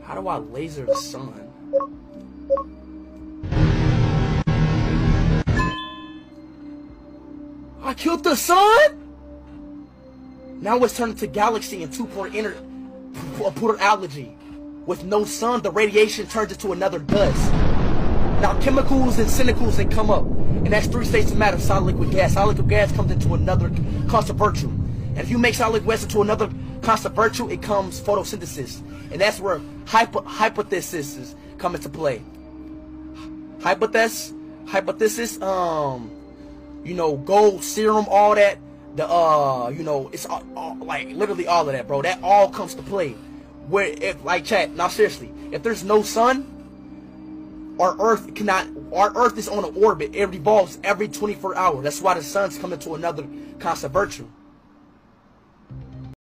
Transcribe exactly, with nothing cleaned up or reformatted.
How do I laser the sun? I killed the sun? Now it's turned into galaxy and two-point inter portalology. With no sun, the radiation turns into another dust. Now chemicals and cynicals, they come up. And that's three states of matter: solid, liquid, gas. Solid, liquid, gas comes into another constant virtue. And if you make solid gas into another constant virtue, it comes photosynthesis. And that's where hypo hypotheses come into play. Hypothesis, hypothesis, um, you know, gold, serum, all that. The, uh, you know, it's all, all, like literally all of that, bro. That all comes to play. Where, if, like, chat, now seriously, if there's no sun, our Earth cannot, our Earth is on an orbit. It revolves every twenty-four hours. That's why the sun's coming to another constant virtue.